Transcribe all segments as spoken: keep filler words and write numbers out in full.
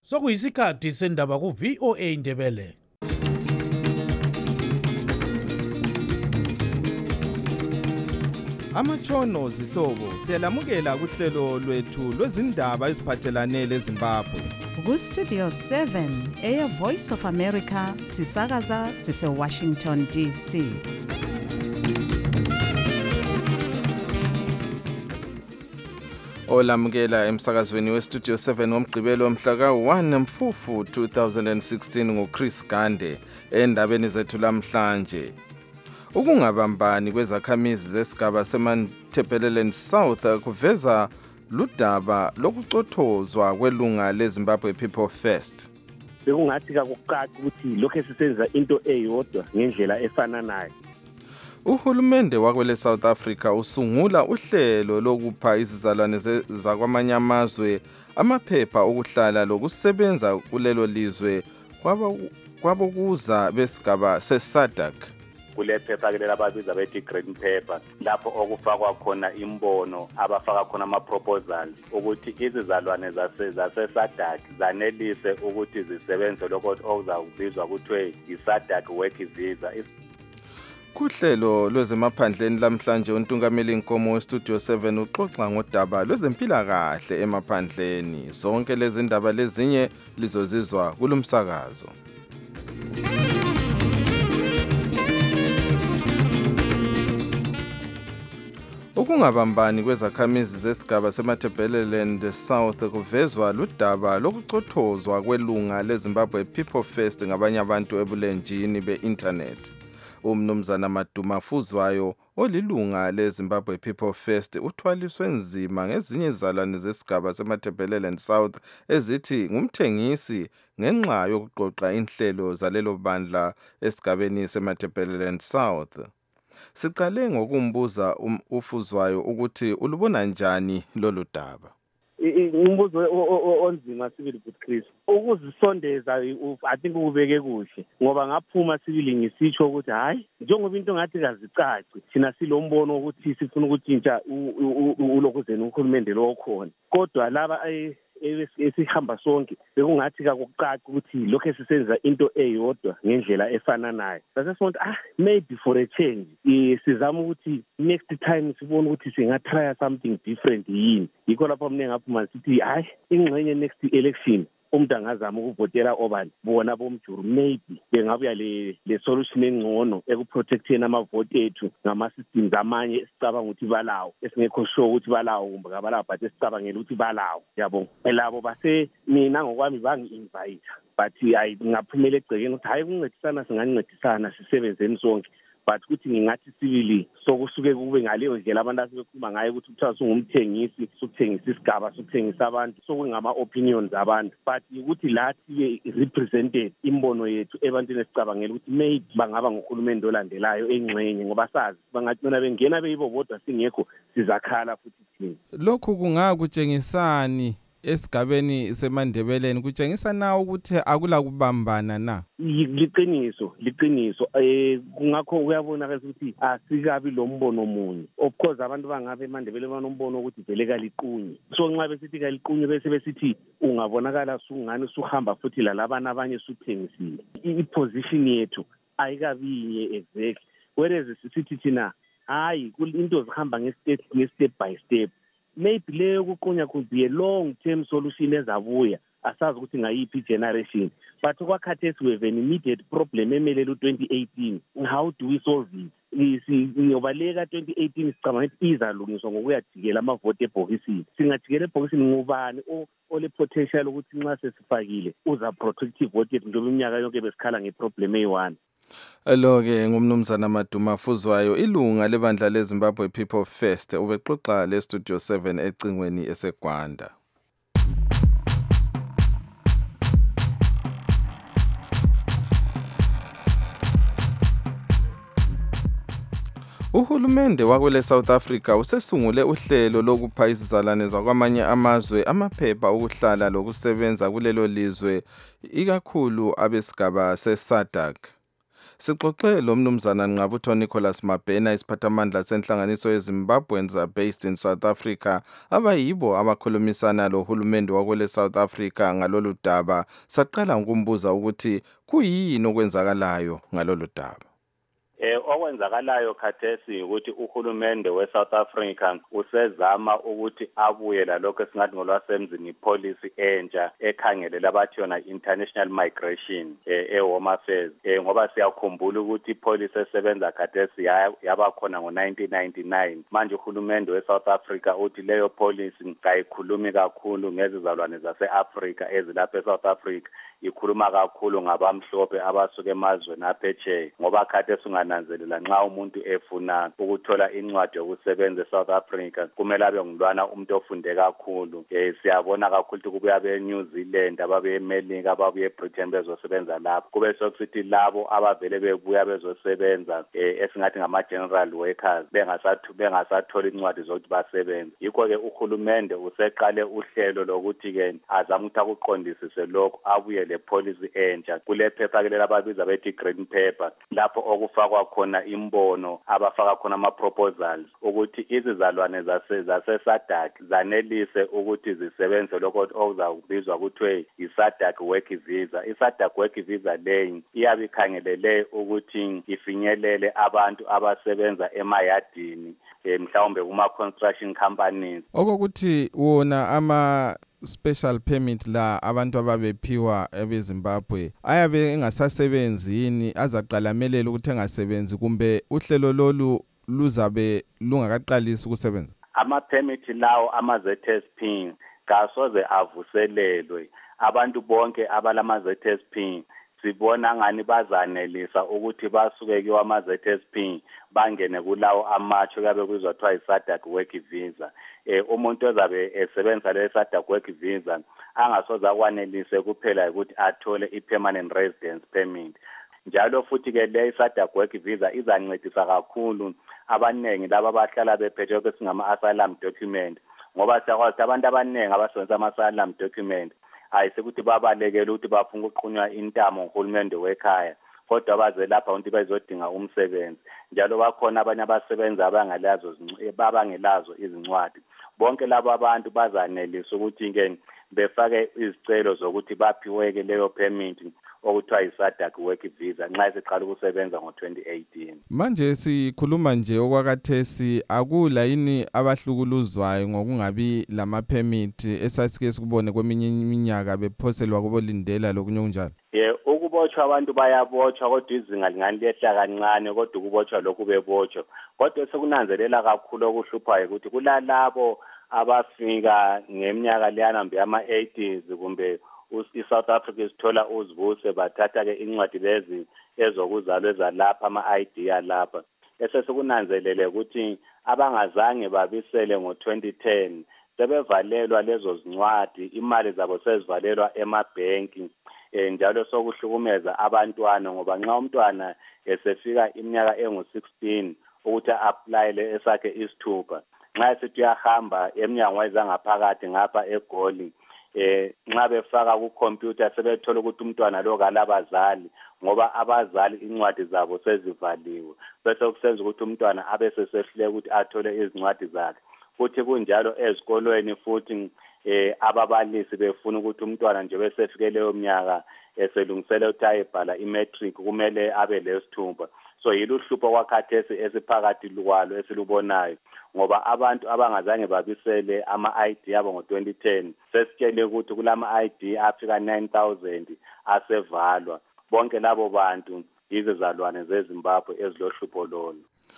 Sokuyisikhathi sendaba ku V O A Ndebele. Amatshono zihlobo siyalamukela kuhlelo lwethu lwezindaba eziphathelane leZimbabwe. Ku Studio seven Air Voice of America sisakaza sise Washington D C. Olamukela emsakazweni we Studio seven ngomgqibelo mhla ka one Mfufu two thousand sixteen ngoChris Gande endabeni zethu lamhlanje. Ukungabambani kwezakhamizi zesigaba seMatabeleland South kuveza ludaba lokucothozwa kwelunga leZimbabwe People First. Bekungathi kakucaca ukuthi lokho esisenza into eyodwa ngendlela efananayo. Uhulumende wakwele South Africa usungula uhlelo lokupha izizalwane zakwamanye amazwe amaphepha okuhlala lokusebenza kulelo lizwe kwabokuza besigaba seSADC. Kule phepha ke lababiza bethi green paper lapho okufakwa khona imbono abafaka khona ama proposals ukuthi izizalwane zase zase SADC zanelise ukuthi zisebenze lokho okuzakubizwa ukuthi iSADC work visa. Kuhlelo lwezemaphandleni lamhlanje uNtungameli Nkomo weStudio seven uxoxa ngodaba lwezempilakahle emaphandleni. Zonke lezi ndaba lezinye lizozizwa kulumsakazo. Ukungabambani kwezakhamizi zesigaba seMatabeleland South kuvezwa ludaba lokucothozwa kwelunga leZimbabwe People First ngabanye abantu ebulenjini be-internet. Umnumzana Maduma Fuzwayo olilunga leZimbabwe People First uthwaliswe nzima ngezinye izizalwane zesigaba seMatabeleland South ezithi ngumthengisi ngenxa yokuqoqa inhlelo zalelo bandla esigabeni seMatabeleland South. Siqale ngokumbuza uFuzwayo ukuthi ulubona njani lolu daba. Umbuzo onzima sibili but Chris ukuzisondeza I think ubeke kuhle ngoba ngaphuma sibili ngisitsho ukuthi hayi njengoba into ngathi kazicaci thina silombono ukuthi sifuna ukuthi intsha ulokuzeni uhulumende lo khona kodwa laba esihamba sonke bekungathi kakucaca ukuthi lokho esisenza into eyodwa ngendlela efananayo base sonke ah maybe for a change sizama ukuthi next time sibone ukuthi singa try something different yini yikho lapho mne ngaphuma sithi hayi ingxenye next election umuntu angazama ukuvotela obani bona bomjuru maybe bengabuya le le solution engcono ekuprotecteni amavote ethu ngama systems amanye esicabanga ukuthi balawo esingekho sure ukuthi balawo kumbe kabalawo but esicabangela ukuthi balawo yabo elabo base mina ngokwami bangi-invite but hayi ngaphumela egcekeni ukuthi hayi ukuncedisana singancedisana sisebenzeni sonke but ukuthi ngingathi sibili sokusuke kube ngaleyo ndlela abantu asebekhuluma ngayo ukuthi kuthiwa singumthengisi sokuthengisa isigaba sokuthengisa abantu sokungama opinions abantu but ukuthi lathi represented imbono yethu ebantwini esicabangela ukuthi maybe bangaba ngohulumende olandelayo engxenye ngoba sazi bangagcina bengena beyibo bodwa singekho sizakhala futhi thina. Lokhu kungakutshengisani esigabeni seMandebeleni kutshengisa na ukuthi akula kubambana na? Liqiniso liqiniso eh kungakho uyabona ukuthi asikabi lo mbono munye of course abantu bangabe eMandebele banombono ukuthi vele kaliqunye so nxa besithi kaliqunye bese besithi ungabonakala sungani suhamba futhi lalabana abanye suthengisile iposition yethu ayikabinye exactly whereas sithi thina hayi into zihamba nge-step nge-step by step maybe leyo kuqunya could be a long term solution ezabuya asazi ukuthi ngayiphi generation but kwakhathesi we have an immediate problem emelele twenty eighteen how do we solve it siyobaleka twenty eighteen sicabanga ukuthi izalungiswa ngokuyajikela amavote ebhokisini singajikela ebhokisini ngubani ole potential ukuthi nxa sesifakile uza protective vote yethu njengoba iminyaka yonke besikhala ngeproblem eyi-one. Lo-ke ngumnumzana Maduma Fuzwayo ilunga lebandla leZimbabwe People First ubexoxa le Studio seven ecingweni eseGwanda. Uhulumende wakwele South Africa usesungule uhlelo lokupha izizalwane zakwamanye amazwe amaphepha okuhlala lokusebenza kulelo lizwe ikakhulu abesigaba seSADC. Sixoxe lo mnumzana Nqabutho Nicholas Mabhena isiphathamandla senhlanganiso yeZimbabweans based in South Africa abayibo abakhulumisana lo hulumende wakwele South Africa ngalolu daba. Saqala ukumbuza ukuthi kuyini okwenzakalayo ngalolu daba. Eh okwenzakalayo khathesi ukuthi uhulumende weSouth Africa usezama ukuthi abuye lalokho esingathi ngolwasemzini policy entsha ekhangelela abathi yona international migration eh Home Affairs eh ngoba siyakhumbula ukuthi policy esebenza khathesi yaba khona ngo nineteen ninety-nine. Manje uhulumende weSouth Africa uthi leyo policy kayikhulumi kakhulu ngezizalwane zaseAfrica ezilapha eSouth Africa, ikhuluma kakhulu ngabamhlophe abasuka emazweni aphetsheya ngoba khathesi ungananzelela nxa umuntu efuna ukuthola incwadi yokusebenza eSouth Africa kumele abe ngumntwana umuntu ofunde kakhulu. Eh siyabona kakhulu ukuthi kubuya be New Zealand, ababe eMelika, ababuye eBritain bezosebenza lapho. Kube sokusithi labo abavele bebuya bezosebenza eh esingathi ngama general workers bengasathu bengasathola incwadi zokuthi basebenze. Yikho ke uhulumende useqale uhlelo lokuthi ke azama ukuthi akuqondisise lokho abuye le policy entsha kule phepha ke lababiza bethi green paper lapho okufakwa khona imbono abafaka khona ama proposals ukuthi izizalwane zase zase SADC zanelise ukuthi zisebenze lokho okuzakubizwa ukuthi iSADC work visa. iSADC work visa leyi iyabe ikhangelele ukuthi ifinyelele abantu abasebenza emayadini mhlawumbe kuma construction companies. Okokuthi wona ama special permit la abantu ababephiwa ebeZimbabwe ayabe engasasebenzi yini azaqalamelela ukuthi engasebenzi kumbe uhlelo lolu luzabe lungakaqalisi ukusebenza? Ama permit lawo ama Z S P kasoze avuselelwe. Abantu bonke abalama Z S P sibona ngani bazanelisa ukuthi basuke kiwa ama Z S P bangene kulawo amatsho kabe kuzwa kuthiwa iSADC work visa. Eh umuntu ozabe esebenza le SADC work visa angasoze akwanelise kuphela ukuthi athole ipermanent residence permit. Njalo futhi ke le SADC work visa izancedisa kakhulu abanengi laba abahlala bephethe kwesingama asylum document ngoba siyakwazi abantu abanengi abasebenzisa ama asylum document ayisekuthi babalekele ukuthi bafuna ukuqunywa intamo ngohulumende wekhaya kodwa baze lapha ukuthi bazodinga umsebenzi. Njalo bakhona abanye abasebenza abangalazo babangelazo izincwadi. Bonke labo abantu bazanelisa ukuthi ke befake izicelo zokuthi baphiweke leyo permit okuthiwa iSADC work visa nxa siqala ukusebenza ngo twenty eighteen. Manje sikhuluma nje okwakathesi akula yini abahlukuluzwayo ngokungabi lama permit esasike sikubone kweminye iminyaka bephoselwa kubolindela lokunye kunjalo? Yeah, ukubotshwa abantu bayabotshwa kodwa izinga lingani lehla kancane kodwa ukubotshwa lokhu bebotshwa. Kodwa sekunanzelela kakhulu okuhluphayo ukuthi kulalabo abafika ngeminyaka leyanambe yama eighties kumbe iSouth Africa isithola uzibuse bathatha ke incwadi lezi ezokuzalwa ezalapha ama I D alapha. Ese sekunanzelele ukuthi abangazange babisele ngo twenty ten sebevalelwa lezo zincwadi, imali zabo sezivalelwa emabhenki. Eh njalo sokuhlukumeza abantwana ngoba nxa umntwana esefika iminyaka engu sixteen ukuthi apply le esakhe isithupha nxa sithi uyahamba eminyango ezangaphakathi ngapha eGoli eh nxa befaka ku computer sebethola ukuthi umntwana lo kalabazali ngoba abazali incwadi zabo sezivaliwe bese kusenza ukuthi umntwana abe sesehlule ukuthi athole izincwadi zakhe. Futhi kunjalo ezikolweni futhi eh ababalisi befuna ukuthi umntwana nje besefike leyo minyaka eselungisele ukuthi ayebhala imatric kumele abe lesithupha. So yiluhlupho kwakhathesi esiphakathi kwalo esilubonayo ngoba abantu abangazange babisele ama I D yabo ngo twenty ten sesitshele ukuthi kulama I D afika nine thousand asevalwa. Bonke labo bantu izizalwane zeZimbabwe ezilohlupho lolo.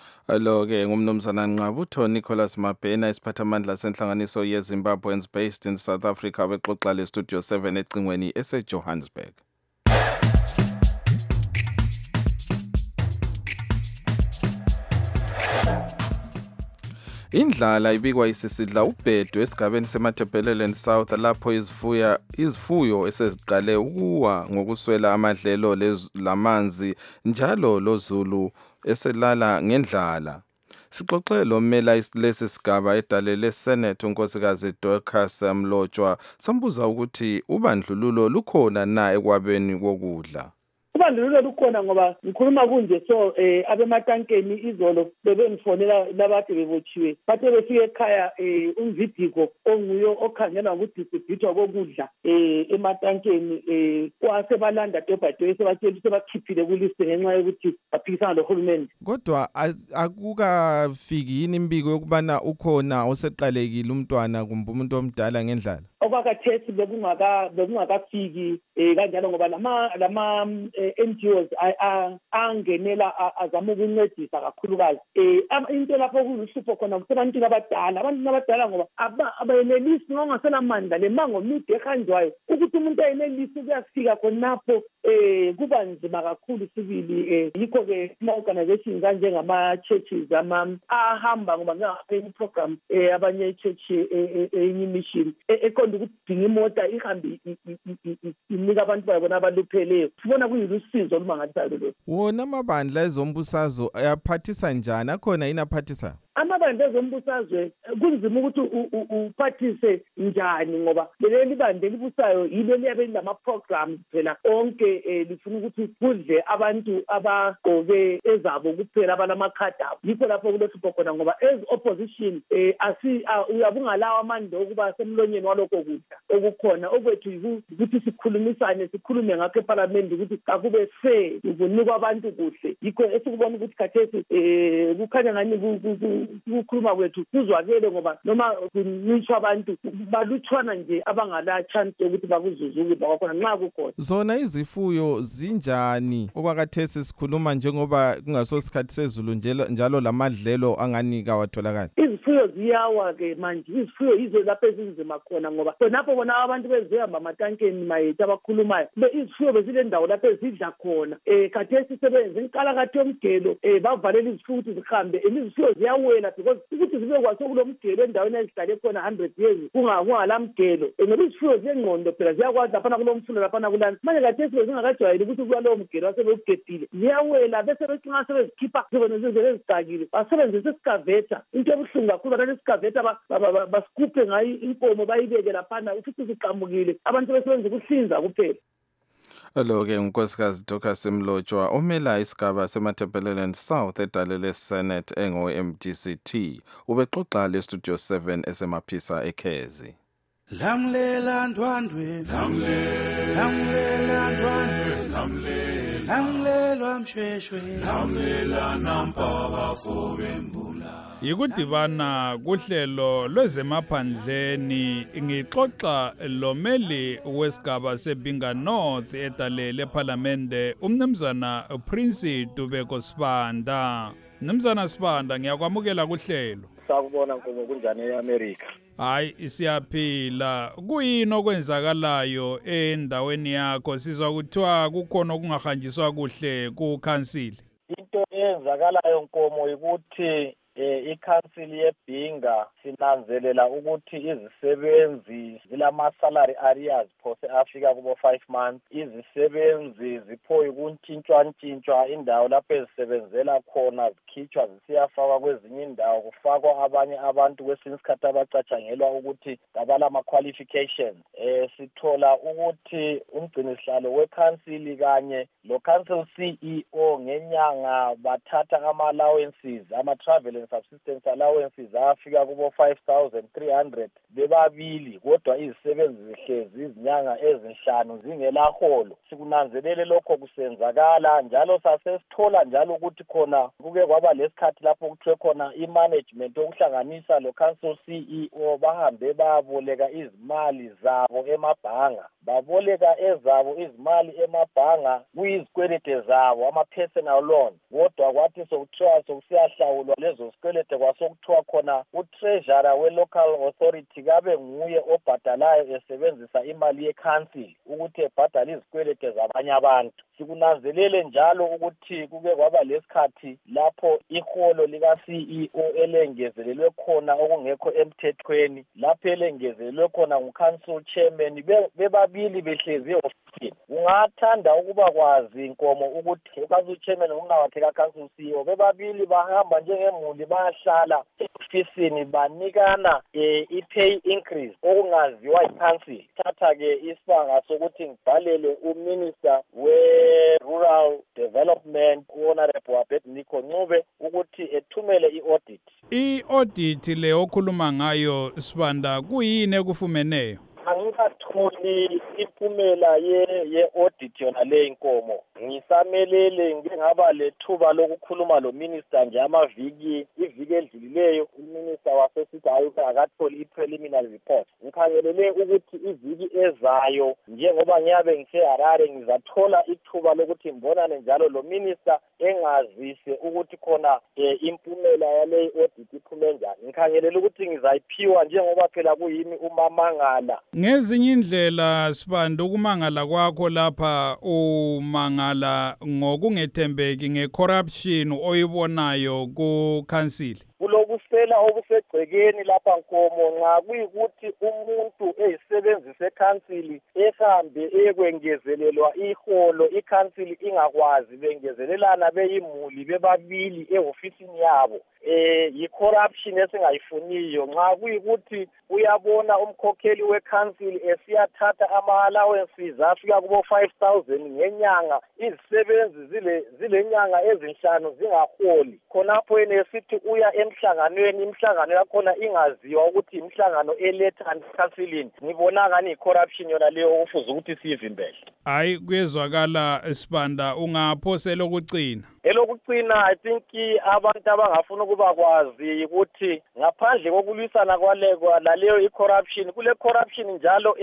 Alo ke ngumnumzana Nqabutho Nicholas Mabhena isiphathamandla senhlanganiso yeZimbabweans based in South Africa bexoxa le Studio seven ecingweni eseJohannesburg. Indlala ibikwa isisidla ubhedu esigabeni seMatabeleland South lapho izifuya izifuyo eseziqale ukuwa ngokuswela amadlelo lamanzi njalo lozulu eselala ngendlala. Sixoxe lo mmela lesi sigaba edalele Senate unkosikazi Dorcas Mlotshwa sambuza ukuthi ubandlululo lukhona na ekwabeni kokudla. ubandlululo lukhona ngoba ngikhuluma kunje so eh abematankeni izolo bebengifonela labade bebotshiwe bathe befike ekhaya eh umvidiko onguyo okhangelwa ukudistributwa kokudla eh ematankeni eh kwase balanda dobhado sebatshela sebakhiphile kuliste ngenxa yokuthi baphikisana lohulumende. Kodwa akukafiki yini imbiko yokubana ukhona oseqalekile umntwana kumbe umuntu omdala ngendlala? Okwakathesi bekungaka bekungakafiki eh kanjalo ngoba lama lama N G Os angenela azama ukuncedisa kakhulukazi eh into lapho kuluhlupho khona kusebantwini abadala abantu abadala ngoba abayenelisi ngongasela mandla lemango mide ehanjwayo ukuthi umuntu ayenelisi ukuyafika khonapho eh kuba nzima kakhulu sibili eh yikho ke ama organizations kanje ngama churches ama ahamba ngoba ngapha program eh abanye church enye mission ekonda ukudinga imota ihambe inika abantu bayabona abalupheleyo sibona kuyilusizo olumangalisayo lo. Wona amabandla ezombusazwe ayaphathisa njani akhona yini aphathisa? Amabandla ezombusazwe kunzima ukuthi uphathise njani ngoba leli bande libusayo yilo liyabe lama programs phela onke lifuna ukuthi kudle abantu abagqoke ezabo kuphela abalamakhadi abo yikho lapho kulohlupho khona ngoba as opposition asi uyabungalawa amandla okuba semlonyeni walokho kudla okukhona okwethu ukuthi sikhulumisane sikhulume ngakho eParliament ukuthi akube fair ukunikwa abantu kuhle yikho esikubona ukuthi khathesi kukhanya ngani ukukhuluma kwethu kuzwakele ngoba noma kunitshwa abantu balutshwana nje abangala chance ukuthi bakuzuze ukudla kwakhona nxa kukhona. Zona izifuyo zinjani okwakathesi sikhuluma njengoba kungasosikhathi sezulu njalo lamadlelo angani kawatholakala? Izifuyo ziyawa ke manje izifuyo yizo lapho ezinzima khona ngoba khonapho bona abantu bezihamba amatankeni mayethu abakhulumayo izifuyo bezile ndawo lapho ezidla khona eh khathesi sebenze inkala kathi yomgelo eh bavalela izifuyo ukuthi zihambe izifuyo ziyawela because ukuthi zibe kwaso kulomgelo endaweni ezihlale khona one hundred years kungalamgelo ngoba izifuyo ziyengqondo phela ziyakwazi lapha kulomfulo lapha kulana manje khathesi bezingakajwayeli ukuthi kuba lo mgelo asebegedile ziyawela bese becinga sebezikhipha zibone zezicakile basebenzisa iskaveta into ebuhlungu kakhulu abantu iskaveta basikuphe ngayo inkomo bayibeke lapha ukuthi ziqamukile abantu besebenza ukuhlinza kuphela. Hello ke unkosikazi Dorcas Mlotshwa omela isigaba seMatabeleland South edalele Senate engo M D C T ubexoxa le Studio seven esemaphisa eKhezi. Lamlela ndwandwe lamlela lamlela ndwandwe lamlela lamlela msheshwe lamlela nampa bafo bembula. Yikudibana kuhlelo lwezemaphandleni ngixoxa lomeli wesigaba seBinga North edalele eParliament umnumzana Prince Dubeko Sibanda. Mnumzana Sibanda ngiyakwamukela kuhlelo. Sakubona nkomo kunjani eAmerica? Hayi isiyaphila. Kuyini okwenzakalayo endaweni yakho? Sizwa kuthiwa kukhona okungahanjiswa kuhle ku council. Into eyenzakalayo nkomo ukuthi eh iCouncil yeBinga sinanzelela ukuthi izisebenzi zilama salary arrears phose afika kubo five months izisebenzi ziphoye ukuntshintshwa ntshintshwa indawo lapho ezisebenzela khona zikhitshwa zisiyafakwa kwezinye indawo kufakwa abanye abantu kwesinye isikhathi abacatshangelwa ukuthi ngabala ama qualifications eh sithola ukuthi umgcinisihlalo weCouncil kanye lo Council C E O ngenyanga bathatha ama allowances ama travel subsistence allowances afika kubo five thousand three hundred bebabili kodwa izisebenzi zihlezi izinyanga ezinhlanu zingelaholo. Sikunanzelele lokho kusenzakala njalo sasesithola njalo ukuthi khona kuke kwaba lesikhathi lapho kuthiwe khona imanagement okuhlanganisa lo Council C E O bahambe baboleka izimali zabo emabhanga baboleka ezabo izimali emabhanga kuyizikwelede zabo ama personal loan kodwa kwathi sokuthiwa sokusiyahlawulwa lezo zikwelede kwasokuthiwa khona utreasurer we-local authority kabe nguye obhadalayo esebenzisa imali ye-council ukuthi ebhadale izikwelede zabanye abantu. Sikunanzelele njalo ukuthi kuke kwaba lesikhathi lapho iholo lika-C E O elengezelelwe khona okungekho emthethweni lapho elengezelelwe khona ngu-council chairman bebabili behlezi fifteen. Ungathanda ukuba kwazi inkomo ukuthi ukanti uchairman ngumnawakhe ka-council C E O bebabili bahamba njengemuli bayahlala e-ofisini banikana eh, i-pay increase okungaziwa yi-council. Thatha-ke isibanga sokuthi ngibhalele uminister we-rural development u-honorable Abednego Ncube ukuthi ethumele i-audit. I-audit le okhuluma ngayo Sibanda kuyini ekufumeneyo? Angikatholi impumela ye-audit yona le inkomo. Ngisamelele ngike ngaba lethuba lokukhuluma lo minister nje amaviki iviki edlulileyo uminister wasesithi hayi akatholi i-preliminary report. Ngikhangelele ukuthi iviki ezayo njengoba ngiyabe ngise-Harare ngizathola ithuba lokuthi ngibonane njalo lo minister engazise ukuthi khona eh, impumela yale audit iphume njani. Ngikhangelele ukuthi ngizayiphiwa njengoba phela kuyimi umamangala. Ngezinye indlela Sibanda ukumangala kwakho lapha umangala ngokungethembeki ngecorruption oyibonayo ku-council. Kulobusela obusegcekeni lapha Nkomo nxa kuyikuthi umuntu eyisebenzisa eCouncil ehambe ekwengezelelwa iholo iCouncil ingakwazi bengezelelana beyimuli bebabili eofisini yabo eh yi-corruption esingayifuniyo. Nxa kuyikuthi uyabona umkhokheli weCouncil esiyathatha ama-allowances afika kubo five thousand ngenyanga, izisebenzi zile zile nyanga ezinhlanu zingaholi. Khonapho yena esithi uya emhlanganweni, imhlangano yakhona ingaziwa ukuthi imhlangano elethani eCouncilini. Ngibona ngani i-corruption yona leyo okufuza ukuthi siyivimbele. Hayi kuyezwakala Sibanda, ungaphosela ukucina. Elokucina I think abantu abangafuna ukuba kwazi ukuthi ngaphandle kokulwisana kwalekwa laleyo i-corruption kule corruption njalo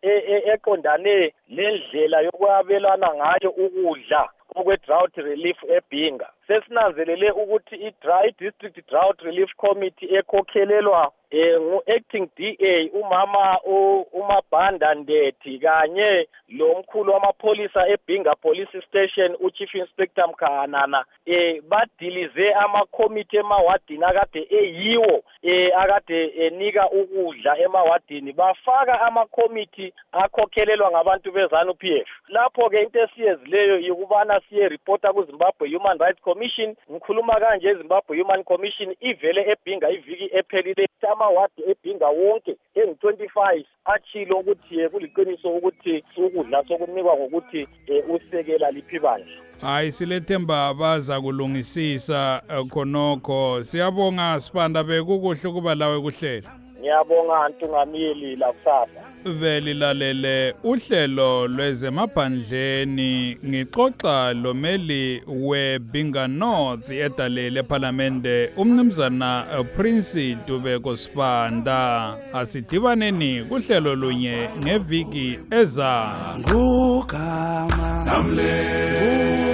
eqondane lendlela yokwabelana ngayo ukudla okwe-drought relief eBhinga. Sesinanzelele ukuthi i-Dry District Drought Relief Committee ekhokhelelwa eh ngu-acting D A umama uMabhanda Ndethi kanye lo mkhulu wamapholisa eBhinga Police Station uChief Inspector Mkhanana eh badilize ama-committee emawadini akade eyiwo eh akade enika ukudla emawadini, bafaka ama-committee akhokhelelwa ngabantu bezanu P F. Lapho ke into esiyezileyo yikubana siye reporta ku Zimbabwe Human Rights Commission. Ngikhuluma kanje Zimbabwe Human Commission ivele eBhinga iviki ephelile amawadi eBhinga wonke engu twenty-five achilo ukuthi kuliqiniso ukuthi ukudla sokunikwa ngokuthi usekela liphi bandla. Hayi silethemba baza kulungisisa khonokho. Siyabonga Sibanda, bekukuhle kuba lawe kuhlela. Ngiyabonga Ntungamili la kusasa. Veli lalele uhlelo lwezemaphandleni ngixoxa lomeli weBhinga North edalele eParliamente umnumzana Prince Dubeko Sibanda. Asidibaneni kuhlelo lunye ngeviki eza. Ngugama namle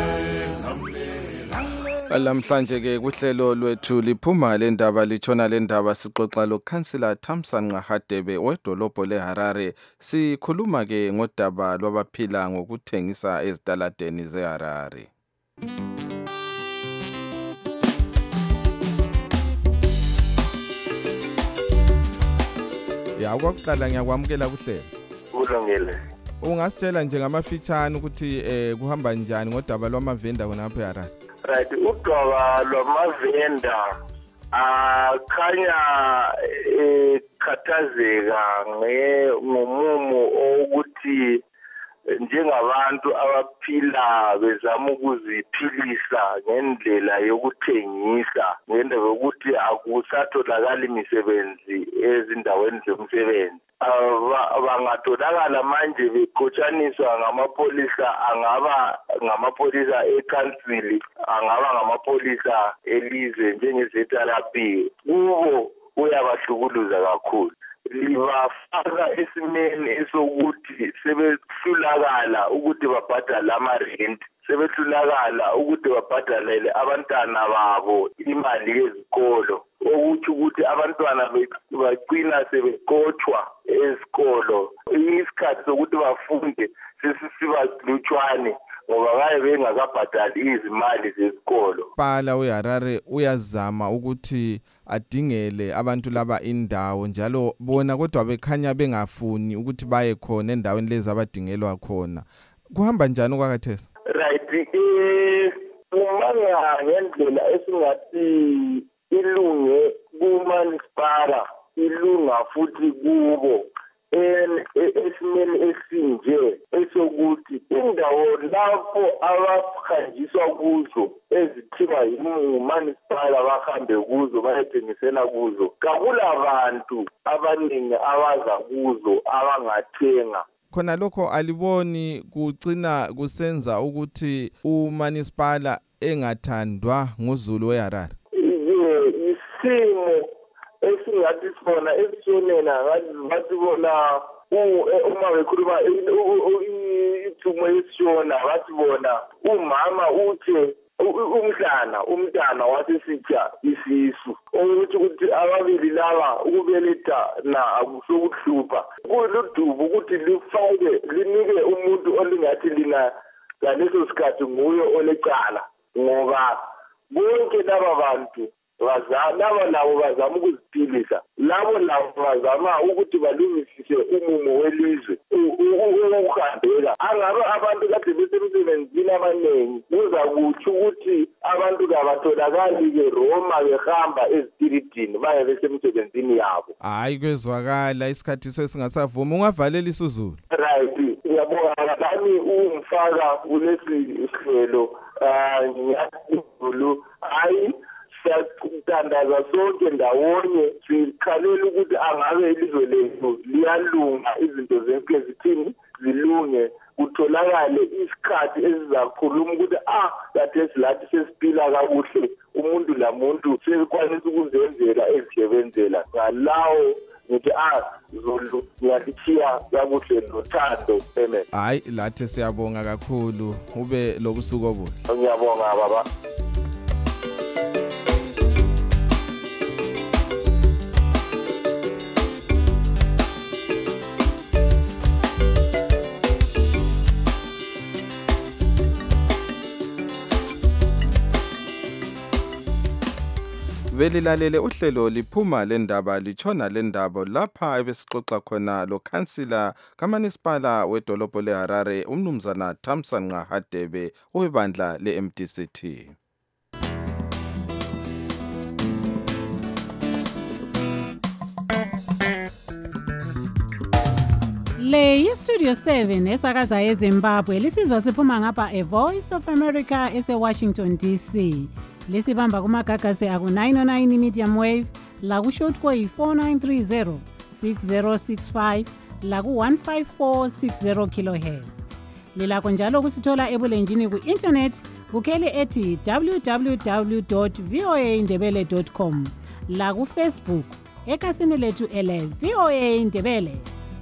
Lamhlanje ke kuhlelo lwethu liphuma le ndaba litshona le ndaba sixoxa lo Councillor Thamsanqa Hadebe wedolobho leHarare. Sikhuluma ke ngodaba lwabaphila ngokuthengisa ezitaladeni zeHarare. Ya kwakuqala ngiyakwamukela kuhlelo. Kulungile. Ungasitshela nje ngamafitshane ukuthi eh kuhamba njani ngodaba lwamavenda khonapha eHarare? Right, udaba lwamavenda akhanya ekhathazeka ngomumo ukuthi njengabantu abaphila bezama ukuziphilisa ngendlela yokuthengisa ngendaba yokuthi akusatholakala imisebenzi ezindaweni zomsebenzi. Bangatholakala manje beqotshaniswa ngamapholisa, angaba ngamapholisa eCouncil, angaba ngamapholisa elizwe njenge-Z R P. Kubo uyabahlukuluza kakhulu. Libafaka esimeni esokuthi sebehlulakala ukuthi babhadale ama-rent, sebehlulakala ukuthi babhadalele abantwana babo imali yezikolo, okuthi ukuthi abantwana bagcina sebeqotshwa ezikolo. Isikhathi sokuthi bafunde sesisiba lutshwane ngoba baye bengakabhadali izimali zesikolo. Pala uHarare uyazama ukuthi adingele abantu laba indawo njalo bona kodwa bekhanya bengafuni ukuthi baye khona endaweni lezi abadingelwa khona. Kuhamba njani kwakathesa? Right, eh umanga ngendlela esingathi ilunge kumanisipala, ilunga futhi kubo esimeni esinje esokuthi indawo lapho abahanjiswa kuzo ezithiwa yimunisipala bahambe kuzo bayethengisela kuzo, kabula bantu abaningi abaza kuzo abangathenga. Khona lokho aliboni kucina kusenza ukuthi umanisipala engathandwa nguZulu weHarare? Isimo esingathi sona esishonena ngathi bona uma bekhuluma ithumo esishona bathi bona umama uthe umhlana umntana wasesitha isisu ukuthi ukuthi ababili laba ukubeletha na akusokuhlupha kuludubu ukuthi lifake linike umuntu olingathi lina ngaleso sikhathi nguye olecala ngoba bonke laba bantu laba labo bazama ukuziphilisa, labo labo bazama ukuthi balungisise umumo welizwe ukuhambela. Angabe abantu kade besemsebenzini abaningi kuza kuthi ukuthi abantu kabatholakali-ke Roma behamba ezitiridini baye besemsebenzini yabo. Hayi kwezwakala isikhathi sesingasavuma, ungavalela isiZulu. Right, ngiyabonga nami ungifaka kulesi sihlelo ngiyazulu hayi siyatandaza sonke ndawonye sikhalela ukuthi angabe ilizwe lethu liyalunga, izinto zonke zithini zilunge, kutholakale isikhathi esizakhuluma ukuthi ah kade silathi sesiphila kakuhle, umuntu lamuntu sekwanisa ukuzenzela ezisebenzela. Ngalawo ngithi ah Zulu ngiyakuthiya kakuhle nothando. Amen. Hayi lathi siyabonga kakhulu, ube lobusuku obuhle. Ngiyabonga baba. Belilalele uhlelo liphuma lendaba lichona lendaba lapha ebesixoxa khona lo councillor kaManisipala wedolobho leHarare umnumzana Thamsanqa Hadebe webandla leM D C T. Le yiStudio seven esakaza eZimbabwe lisizwa siphuma ngapha A Voice of America ese Washington D C. Lisibamba kumagagasi aku nine oh nine medium wave, la ku shortwave four nine three zero six zero six five, la ku one five four six zero kilohertz. Lilakho njalo kusithola ebulenjini ku internet kukheli ethi w w w dot voa ndebele dot com, la ku Facebook ekasini lethu ele VOA Ndebele.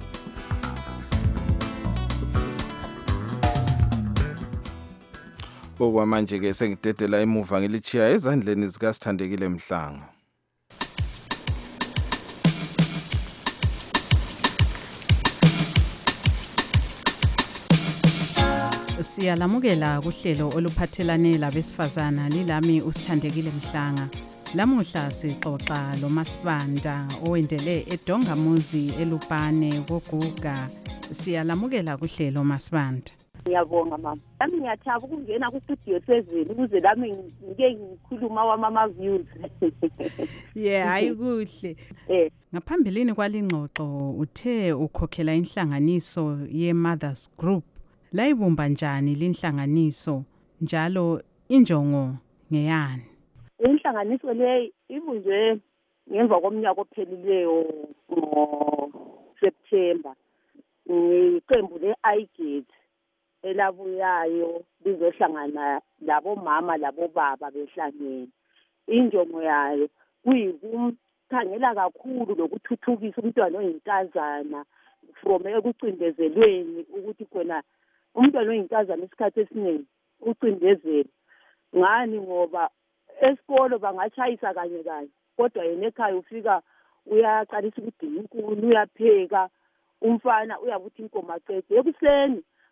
Okwamanje ke sengidedela emuva ngilichiya ezandleni zikaSithandekile Mhlanga. Siyalamukela kuhlelo oluphathelane labesifazana lilami uSithandekile Mhlanga. Lamuhla sixoxa lo Masibanda owendele eDongamuzi eLupane koGuga. Siyalamukela kuhlelo Masibanda. Ngiyabonga mama. Nami ngiyathaba ukungena kuStudio seven ukuze lami ngike ngikhuluma wamama views. Yeah, hayi kuhle. Eh, ngaphambilini kwalingxoxo uthe ukhokhela inhlanganiso yeMothers Group. Layibumba njani linhlanganiso njalo injongo ngeyani? Inhlanganiso le ibunjwe ngemva komnyaka ophelileyo ngo September. Iqembu le-iGate elabuyayo lizohlangana labo mama labo baba behlangene. Injongo yayo kuyikumkhangela kakhulu lokuthuthukisa umntwana oyinkazana from ekucindezelweni ukuthi khona umntwana oyinkazana isikhathi esiningi ucindezelo. Ngani ngoba esikolo bangachayisa kanye kanye kodwa yena ekhaya ufika uyaqalisa ukudinga inkulu, uyapheka, umfana uyabuthi inkomo acede ekuseni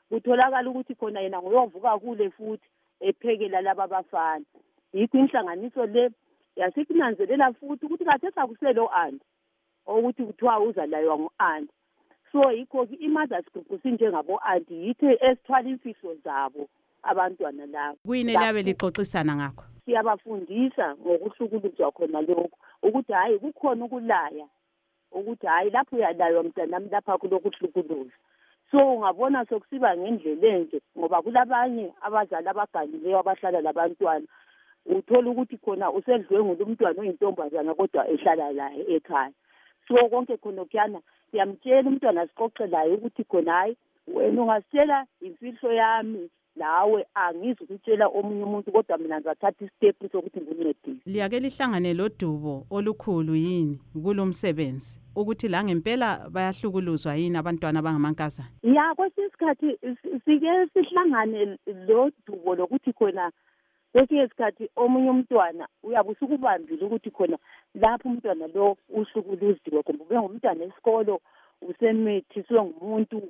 kutholakala ukuthi khona yena ngoyovuka kule futhi ephekela laba abafana. Yikho inhlanganiso le yasikunanzelela futhi ukuthi kade sakuselo anti ukuthi kuthiwa uza layo ngo-anti. So yikho i-mothers group sinjengabo anti yithi esithwala imfihlo zabo abantwana labo. Kuyini labe lixoxisana ngakho? Siyabafundisa ngokuhlukuluzwa khona lokho ukuthi hayi kukhona ukulaya ukuthi hayi lapho uyalayo mntanami lapha kulokuhlukuluzwa. So ungabona sokusiba ngendlela enje ngoba kulabanye abazali abagalileyo abahlala labantwana uthola ukuthi khona usedlwengula umntwana oyintombazana kodwa ehlala laye ekhaya. So konke khona kuyana siyamtshela umntwana siqoqelayo ukuthi khona hayi wena ungasitshela imfihlo yami lawe angizi ukutshela omunye umuntu kodwa mina ngizathatha istep sokuthi ngincedise. Liyake lihlangane lodubo olukhulu yini kulomsebenzi ukuthi la ngempela bayahlukuluzwa yini abantwana abangamankazana? Ya kwesinye isikhathi sike sihlangane lodubo lokuthi khona kwesinye isikhathi omunye umntwana uyabe usukubambile ukuthi khona lapho umntwana lo uhlukuluziwe kumbe ube ngumntwana esikolo usemithiswe ngumuntu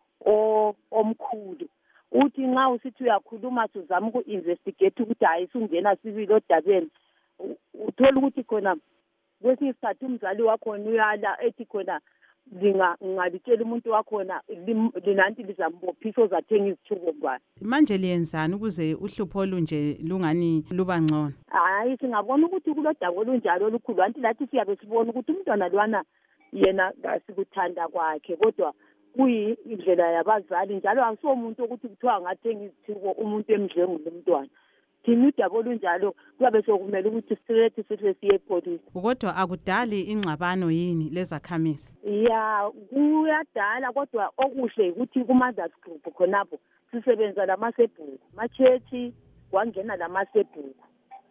omkhulu. Uthi nxa usithi uyakhuluma sizama uku-investigate ukuthi hayi sungena sibili odabeni uthola ukuthi khona kwesinye isikhathi umzali wakhona uyala ethi khona ngingalitshela umuntu wakhona linanti lizambophisa ozathenga izithuko ngwane. Manje liyenzani ukuze uhlupho olunje lungani luba ngcono? Hayi singabona ukuthi kulodaba olunjalo olukhulu anti lathi siyabe sibona ukuthi umntwana lwana yena kasikuthanda kwakhe kodwa kuyindlela yabazali njalo akusomuntu ukuthi kuthiwa ngathenga izithuko umuntu emdlengule umntwana. Thina udaba olunjalo kuyabe sokumele ukuthi straight sihle siye epolice. Kodwa akudali ingxabano yini lezakhamisi? Ya kuyadala kodwa okuhle ukuthi ku-mothers group khonapho sisebenza lamasebhuku machechi wangena lamasebhuku.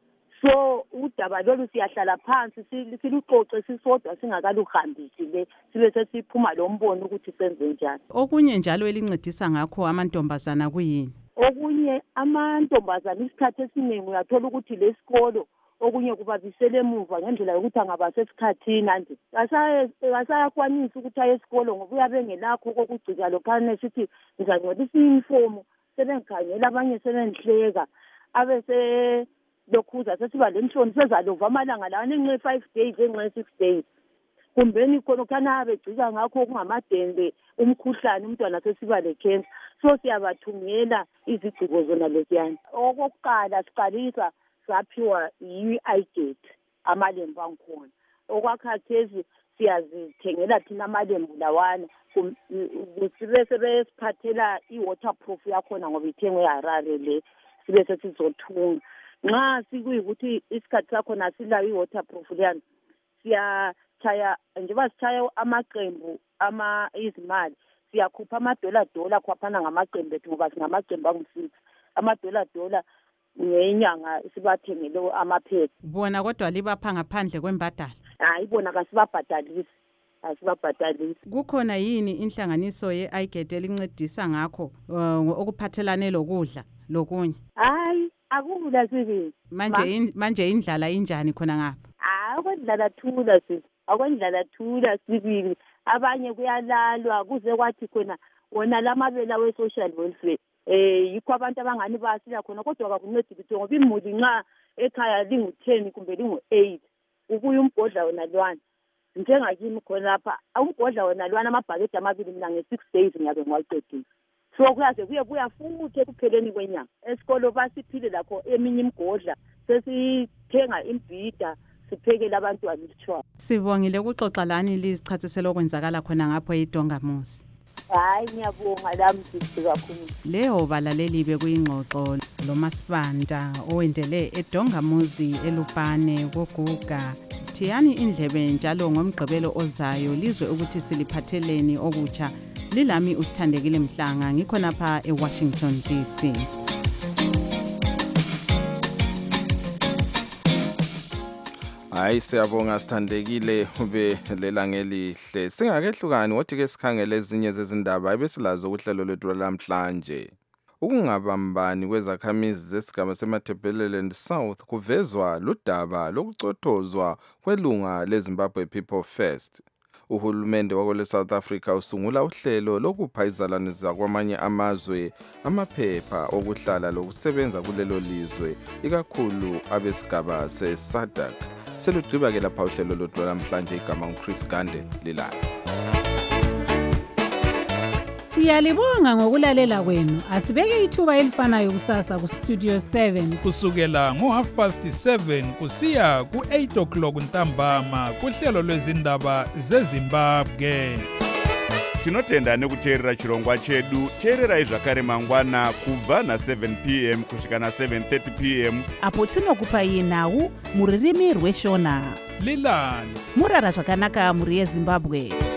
So udaba lolu siyahlala phansi siluxoxe sisodwa singakaluhambisi le sibe sesiphuma lo mbono ukuthi senze njani. Okunye njalo elincedisa ngakho amantombazana kuyini? Okunye amantombazana isikhathi esiningi uyathola ukuthi lesikolo okunye kubabisele emuva ngendlela yokuthi angaba sesikhathini anje asayakwanisa ukuthi aye esikolo ngoba uyabe ngelakho kokugcika lokhane sithi ngizangcolisa i-uniform sebengikhangela abanye sebengihleka abese lokhuza sesiba lemhloni sezalova amalanga lawa nenxe five days enxe six days kumbeni khona kana begcika ngakho kungamadende umkhuhlane umntwana sesiba le-cancer. So siyabathungela izigciko zona leziyana. Okokuqala siqalisa saphiwa yi-I-Gate amalembu angikhona. Okwakhathesi siyazithengela thina amalembu lawana sibe sebesiphathela i-waterproof yakhona ngoba ithengwe eHarare le sibe sesizothunga. Nxa sikuyikuthi isikhathi sakhona silayo i-waterproof leyana siyachaya njengoba sichaya amaqembu ama izimali siyakhupha amadola dola khwaphana ngamaqembu ethu ngoba singamaqembu angu-six amadola dola ngenyanga sibathengele amaphepha. Bona kodwa libapha ngaphandle kwembadala? Hayi bona kasibabhadalisi asibabhadalisi. Kukhona yini inhlanganiso ye-I-Gate elincedisa ngakho uh, okuphathelane lokudla lokunye? Hayi akula sibili. Manje in, manje indlala injani khona ngapha? Ah akwendlala thula sisi akwendlala thula sibili abanye kuyalalwa kuze kwathi khona wona lamabela we-social welfare eh yikho abantu abangani basila khona kodwa akakuncedi litho ngoba imuli nxa ekhaya lingu-ten kumbe lingu-eight ukuya umbhodla wona lwana njengakimi khona lapha umbhodla wona lwana amabhakede amabili mina nge-six days ngiyabe ngiwaqedile. So kuyaze kuye kuya futhi ekupheleni kwenyanga esikolo basiphile lakho eminye imgodla sesithenga imbhida siphekele abantwana isitshwala. Sibongile ukuxoxa lani lizichathisela okwenzakala khona ngapho eDongamuzi. Hayi ngiyabonga lami sisi kakhulu. Leyo balaleli bekuyingxoxo lomasibanda owendele eDongamuzi eLupane koGuga. Thiyani indlebe njalo ngomgqibelo ozayo lizwe ukuthi siliphatheleni okutsha. Lilami usithandekile Mhlanga ngikhona pha eWashington D C. Hayi siyabonga sithandekile ube lelangelihle. Singakehlukani wothi ke sikhangele ezinye zezindaba ebesilazo kuhlelo lwethu lamhlanje. Ukungabambani kwezakhamizi zesigaba seMatabeleland South kuvezwa ludaba lokucothozwa kwelunga leZimbabwe People First. Uhulumende wakole South Africa usungula uhlelo lokupha izalwane zakwamanye amazwe amaphepha okuhlala lokusebenza kulelo lizwe ikakhulu abesigaba se-SADC. Selugqiba ke lapha uhlelo lodwa namhlanje igama nguChris Gande lilala. Siyalibonga ngokulalela kwenu. Asibeke ithuba elifanayo kusasa ku Studio seven kusukela ngo half past seven kusiya ku eight o'clock ntambama kuhlelo lwezindaba zeZimbabwe. Tinotenda nekuteerera chirongwa chedu. Teererai zvakare mangwana kubva na seven p m kusvika na seven thirty p m apo tinokupai nhau muririmi rweshona. Lilani Murara zvakanaka muri yeZimbabwe.